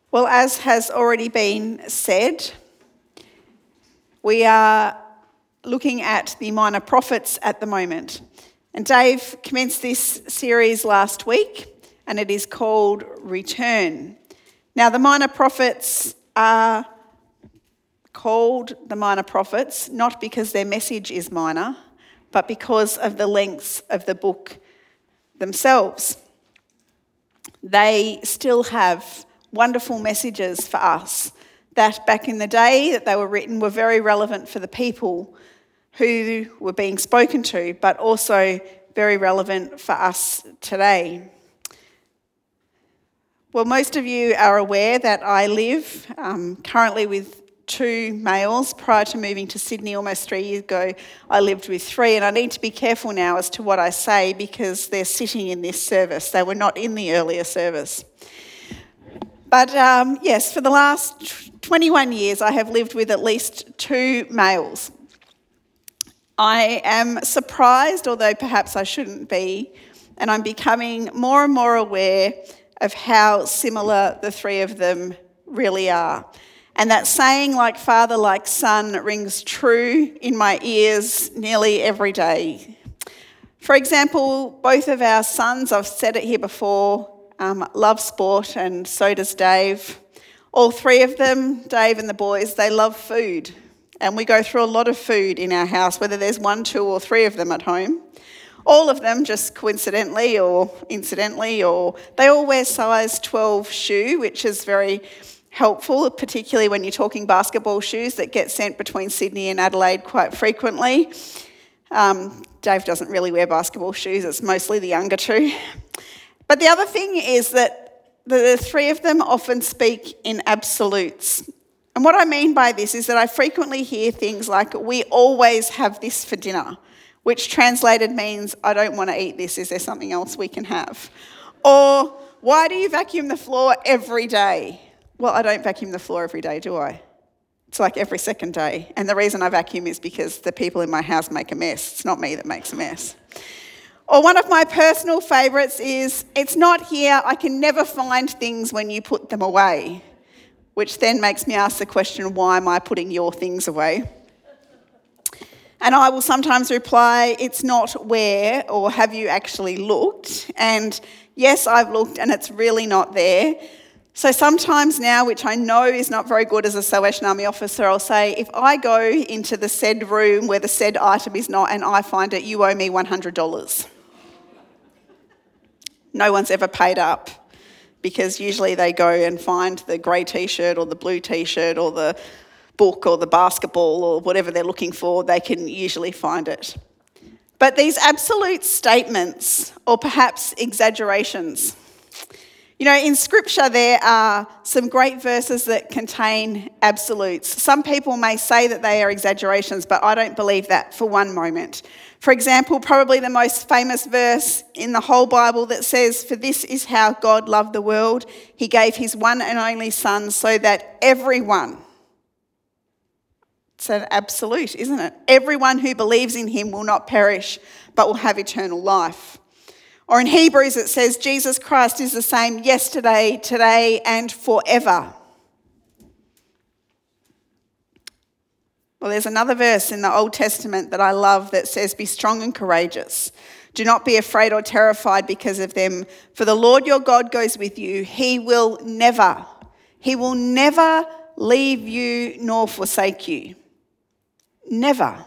Well, as has already been said, we are looking at the minor prophets at the moment. And Dave commenced this series last week, and it is called Return. Now, the minor prophets are called the minor prophets, not because their message is minor, but because of the lengths of the book themselves. They still have wonderful messages for us that back in the day that they were written were very relevant for the people who were being spoken to, but also very relevant for us today. Well, most of you are aware that I live currently with 2 males. Prior to moving to Sydney almost 3 years ago, I lived with 3, and I need to be careful now as to what I say because they're sitting in this service. They were not in the earlier service. But yes, for the last 21 years, I have lived with at least 2 males. I am surprised, although perhaps I shouldn't be, and I'm becoming more and more aware of how similar the 3 of them really are. And that saying, like father, like son, rings true in my ears nearly every day. For example, both of our sons, I've said it here before, love sport, and so does Dave. All 3 of them, Dave and the boys, they love food. And we go through a lot of food in our house, whether there's 1, 2 or 3 of them at home. All of them, just coincidentally or incidentally, or they all wear size 12 shoe, which is very helpful, particularly when you're talking basketball shoes that get sent between Sydney and Adelaide quite frequently. Dave doesn't really wear basketball shoes, it's mostly the younger 2. But the other thing is that the 3 of them often speak in absolutes. And what I mean by this is that I frequently hear things like, we always have this for dinner, which translated means, I don't want to eat this, is there something else we can have? Or, why do you vacuum the floor every day? Well, I don't vacuum the floor every day, do I? It's like every second day. And the reason I vacuum is because the people in my house make a mess. It's not me that makes a mess. Or one of my personal favourites is, it's not here, I can never find things when you put them away. Which then makes me ask the question, why am I putting your things away? And I will sometimes reply, it's not where, or have you actually looked? And yes, I've looked and it's really not there. So sometimes now, which I know is not very good as a Salvation Army officer, I'll say, if I go into the said room where the said item is not and I find it, you owe me $100. No one's ever paid up because usually they go and find the grey T-shirt or the blue T-shirt or the book or the basketball or whatever they're looking for, they can usually find it. But these absolute statements, or perhaps exaggerations, you know, in Scripture there are some great verses that contain absolutes. Some people may say that they are exaggerations, but I don't believe that for one moment. For example, probably the most famous verse in the whole Bible that says, "For this is how God loved the world. He gave his one and only Son so that everyone," it's an absolute, isn't it? "Everyone who believes in him will not perish, but will have eternal life." Or in Hebrews it says, Jesus Christ is the same yesterday, today, and forever. Well, there's another verse in the Old Testament that I love that says, "Be strong and courageous. Do not be afraid or terrified because of them. For the Lord your God goes with you. He will never leave you nor forsake you." Never.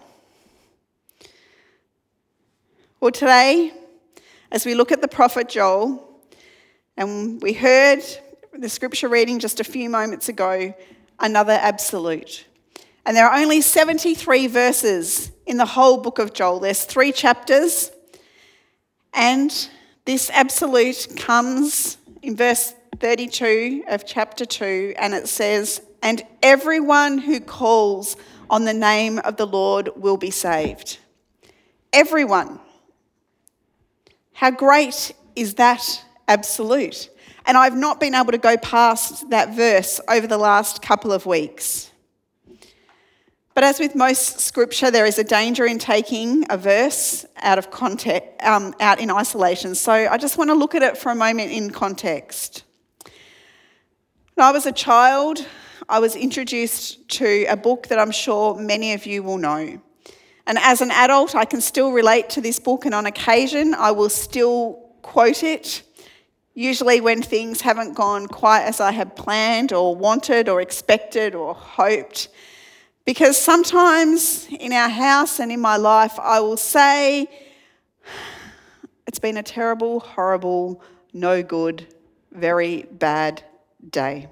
Well, today, as we look at the prophet Joel, and we heard the scripture reading just a few moments ago, another absolute. And there are only 73 verses in the whole book of Joel. There's 3 chapters, and this absolute comes in verse 32 of chapter 2, and it says, "And everyone who calls on the name of the Lord will be saved." Everyone. How great is that absolute? And I've not been able to go past that verse over the last couple of weeks. But as with most scripture, there is a danger in taking a verse out of context, out in isolation. So I just want to look at it for a moment in context. When I was a child, I was introduced to a book that I'm sure many of you will know. And as an adult, I can still relate to this book, and on occasion, I will still quote it, usually when things haven't gone quite as I had planned or wanted or expected or hoped. Because sometimes in our house and in my life, I will say, it's been a terrible, horrible, no good, very bad day.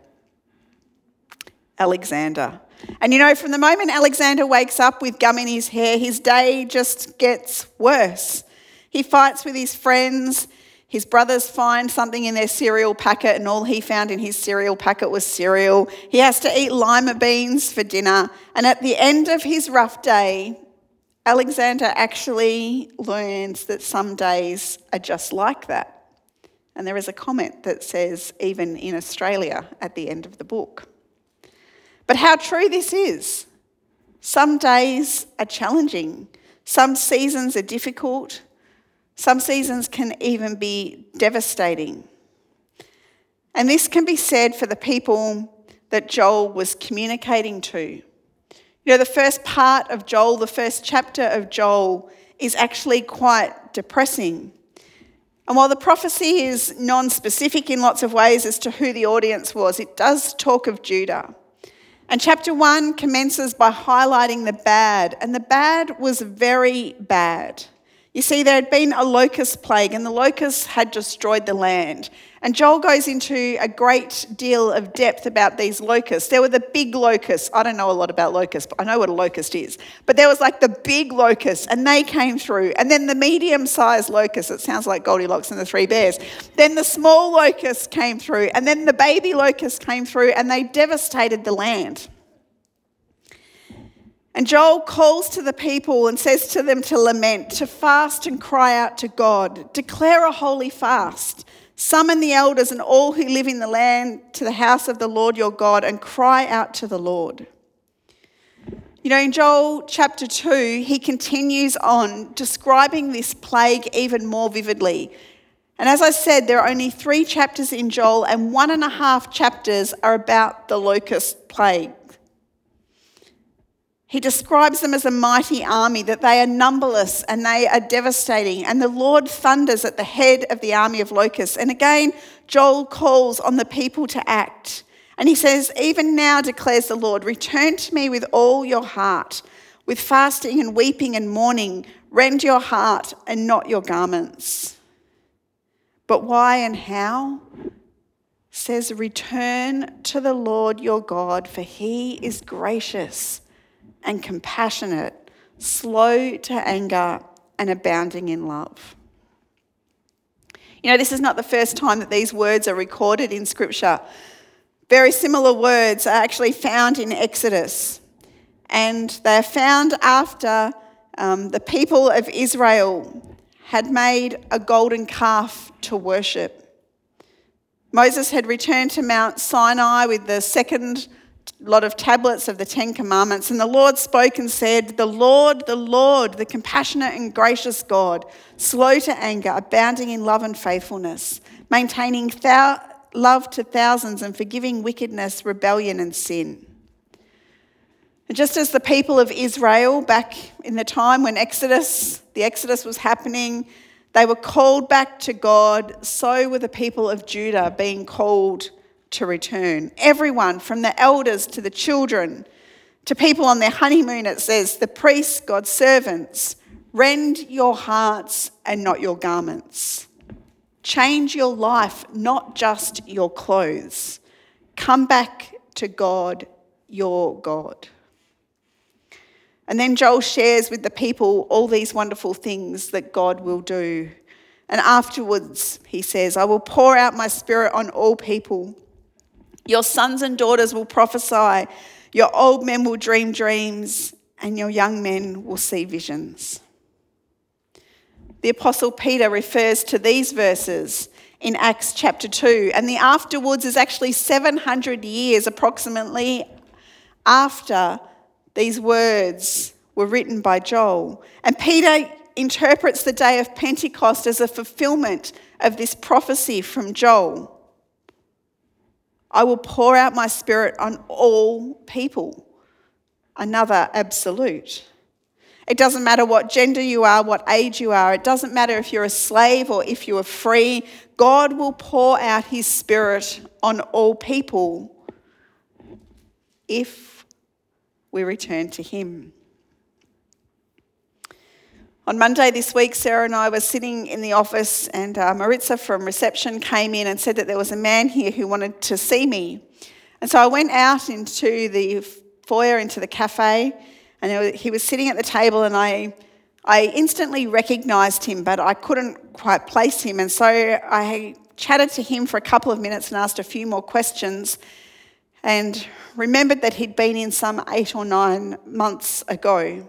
Alexander. And you know, from the moment Alexander wakes up with gum in his hair, his day just gets worse. He fights with his friends. His brothers find something in their cereal packet, and all he found in his cereal packet was cereal. He has to eat lima beans for dinner. And at the end of his rough day, Alexander actually learns that some days are just like that. And there is a comment that says, even in Australia, at the end of the book. But how true this is. Some days are challenging. Some seasons are difficult. Some seasons can even be devastating. And this can be said for the people that Joel was communicating to. You know, the first part of Joel, the first chapter of Joel, is actually quite depressing. And while the prophecy is non-specific in lots of ways as to who the audience was, it does talk of Judah. And chapter 1 commences by highlighting the bad, and the bad was very bad. You see, there had been a locust plague, and the locusts had destroyed the land. And Joel goes into a great deal of depth about these locusts. There were the big locusts. I don't know a lot about locusts, but I know what a locust is. But there was like the big locusts, and they came through. And then the medium-sized locusts. It sounds like Goldilocks and the Three Bears. Then the small locusts came through, and then the baby locusts came through, and they devastated the land. And Joel calls to the people and says to them to lament, to fast and cry out to God, declare a holy fast, summon the elders and all who live in the land to the house of the Lord your God, and cry out to the Lord. You know, in Joel chapter 2, he continues on describing this plague even more vividly. And as I said, there are only 3 chapters in Joel, and 1.5 chapters are about the locust plague. He describes them as a mighty army, that they are numberless and they are devastating. And the Lord thunders at the head of the army of locusts. And again, Joel calls on the people to act. And he says, even now declares the Lord, return to me with all your heart, with fasting and weeping and mourning, rend your heart and not your garments. But why and how? Says, return to the Lord your God, for he is gracious and compassionate, slow to anger and abounding in love. You know, this is not the first time that these words are recorded in Scripture. Very similar words are actually found in Exodus, and they are found after the people of Israel had made a golden calf to worship. Moses had returned to Mount Sinai with the second lot of tablets of the 10 Commandments, and the Lord spoke and said, the Lord, the compassionate and gracious God, slow to anger, abounding in love and faithfulness, maintaining love to thousands and forgiving wickedness, rebellion and sin. And just as the people of Israel back in the time when the Exodus was happening, they were called back to God, so were the people of Judah being called to return. Everyone, from the elders to the children, to people on their honeymoon, it says, the priests, God's servants, rend your hearts and not your garments. Change your life, not just your clothes. Come back to God, your God. And then Joel shares with the people all these wonderful things that God will do. And afterwards, he says, I will pour out my spirit on all people. Your sons and daughters will prophesy, your old men will dream dreams, and your young men will see visions. The Apostle Peter refers to these verses in Acts chapter 2, and the afterwards is actually 700 years approximately after these words were written by Joel. And Peter interprets the day of Pentecost as a fulfillment of this prophecy from Joel. I will pour out my Spirit on all people. Another absolute. It doesn't matter what gender you are, what age you are. It doesn't matter if you're a slave or if you are free. God will pour out his Spirit on all people if we return to him. On Monday this week, Sarah and I were sitting in the office, and Maritza from reception came in and said that there was a man here who wanted to see me. And so I went out into the foyer, into the cafe, and he was sitting at the table, and I instantly recognised him, but I couldn't quite place him. And so I chatted to him for a couple of minutes and asked a few more questions, and remembered that he'd been in some 8 or 9 months ago.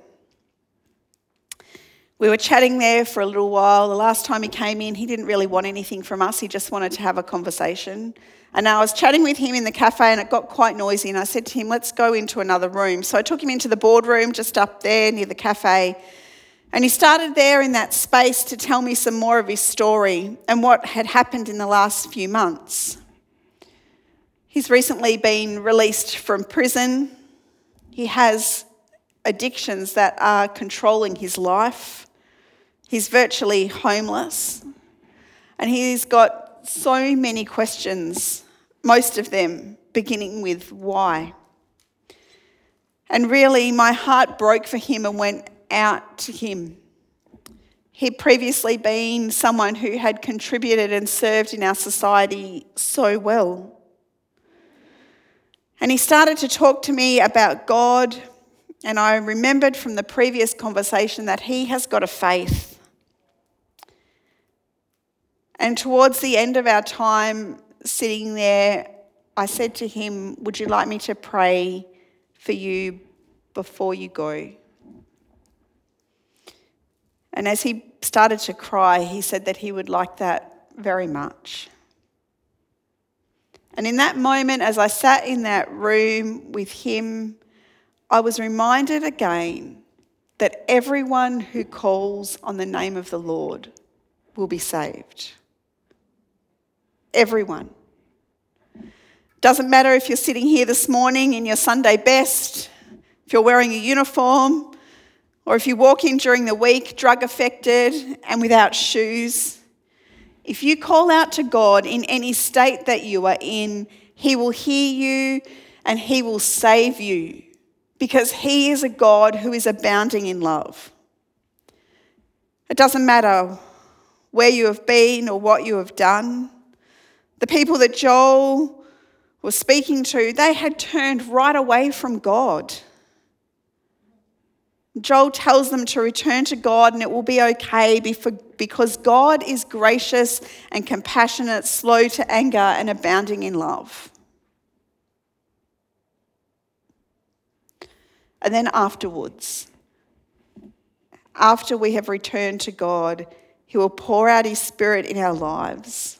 We were chatting there for a little while. The last time he came in, he didn't really want anything from us. He just wanted to have a conversation. And I was chatting with him in the cafe, and it got quite noisy, and I said to him, let's go into another room. So I took him into the boardroom just up there near the cafe, and he started there in that space to tell me some more of his story and what had happened in the last few months. He's recently been released from prison. He has addictions that are controlling his life. He's virtually homeless, and he's got so many questions, most of them beginning with why. And really, my heart broke for him and went out to him. He'd previously been someone who had contributed and served in our society so well. And he started to talk to me about God, and I remembered from the previous conversation that he has got a faith. And towards the end of our time sitting there, I said to him, would you like me to pray for you before you go? And as he started to cry, he said that he would like that very much. And in that moment, as I sat in that room with him, I was reminded again that everyone who calls on the name of the Lord will be saved. Everyone. Doesn't matter if you're sitting here this morning in your Sunday best, if you're wearing a uniform, or if you walk in during the week drug affected and without shoes. If you call out to God in any state that you are in, he will hear you and he will save you, because he is a God who is abounding in love. It doesn't matter where you have been or what you have done. The people that Joel was speaking to, they had turned right away from God. Joel tells them to return to God and it will be okay because God is gracious and compassionate, slow to anger and abounding in love. And then afterwards, after we have returned to God, he will pour out his Spirit in our lives.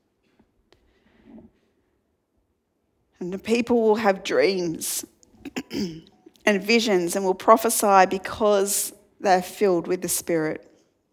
And the people will have dreams and visions and will prophesy because they're filled with the Spirit.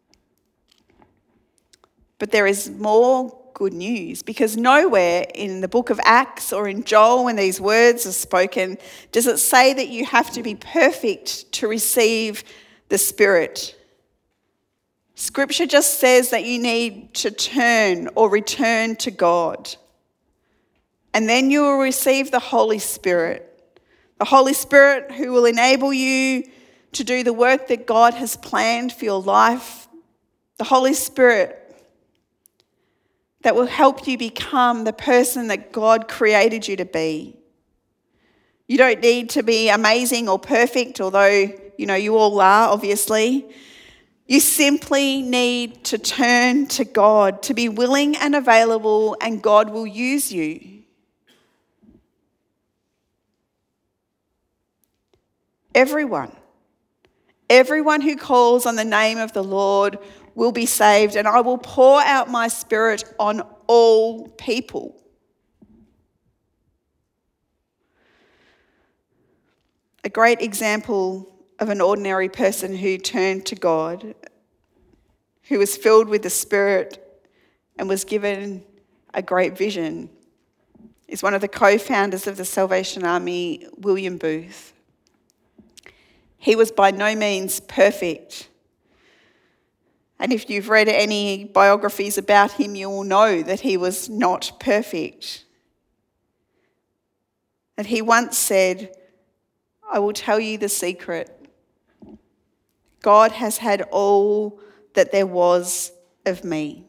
But there is more good news, because nowhere in the book of Acts or in Joel, when these words are spoken, does it say that you have to be perfect to receive the Spirit. Scripture just says that you need to turn or return to God. And then you will receive the Holy Spirit. The Holy Spirit who will enable you to do the work that God has planned for your life. The Holy Spirit that will help you become the person that God created you to be. You don't need to be amazing or perfect, although, you all are, obviously. You simply need to turn to God, to be willing and available, and God will use you. Everyone who calls on the name of the Lord will be saved, and I will pour out my Spirit on all people. A great example of an ordinary person who turned to God, who was filled with the Spirit and was given a great vision, is one of the co-founders of the Salvation Army, William Booth. He was by no means perfect. And if you've read any biographies about him, you will know that he was not perfect. And he once said, "I will tell you the secret. God has had all that there was of me."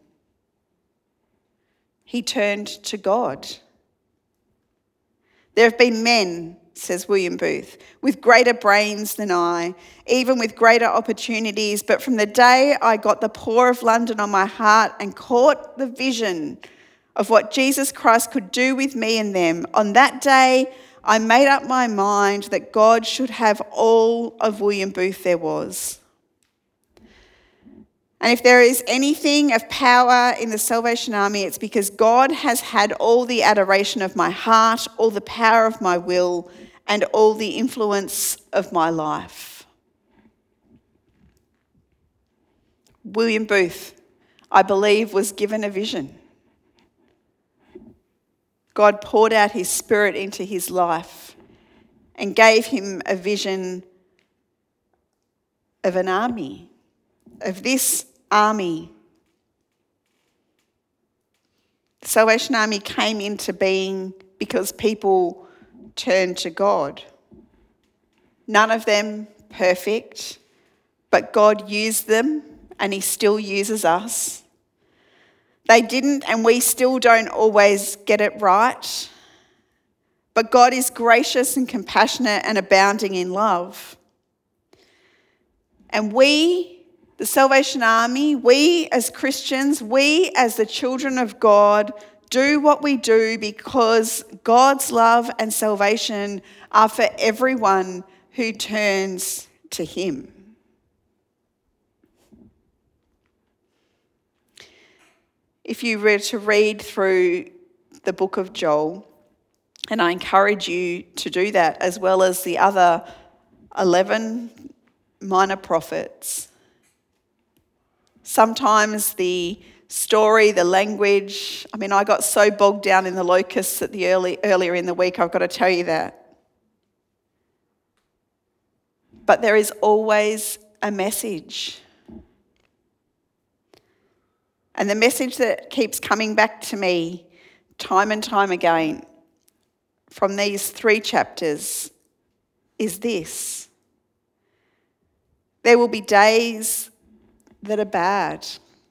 He turned to God. "There have been men," says William Booth, "with greater brains than I, even with greater opportunities, but from the day I got the poor of London on my heart and caught the vision of what Jesus Christ could do with me and them, on that day I made up my mind that God should have all of William Booth there was." And if there is anything of power in the Salvation Army, it's because God has had all the adoration of my heart, all the power of my will, and all the influence of my life. William Booth, I believe, was given a vision. God poured out his Spirit into his life and gave him a vision of an army, of this army. The Salvation Army came into being because people turned to God. None of them perfect, but God used them and he still uses us. They didn't, and we still don't always get it right, but God is gracious and compassionate and abounding in love. And we, the Salvation Army, we as Christians, we as the children of God, do what we do because God's love and salvation are for everyone who turns to him. If you were to read through the book of Joel, and I encourage you to do that, as well as the other 11 minor prophets, sometimes the story, the language, I got so bogged down in the locusts earlier in the week, I've got to tell you that. But there is always a message. And the message that keeps coming back to me time and time again from these 3 chapters is this: there will be days that are bad.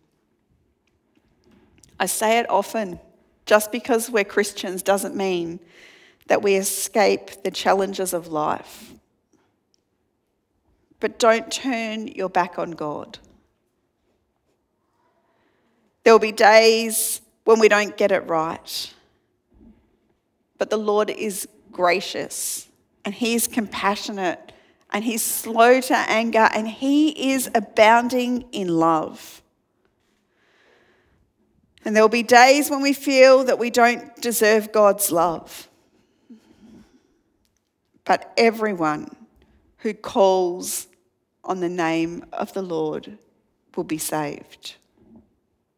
I say it often, just because we're Christians doesn't mean that we escape the challenges of life. But don't turn your back on God. There will be days when we don't get it right. But the Lord is gracious and he is compassionate and he's slow to anger and he is abounding in love. And there will be days when we feel that we don't deserve God's love. But everyone who calls on the name of the Lord will be saved.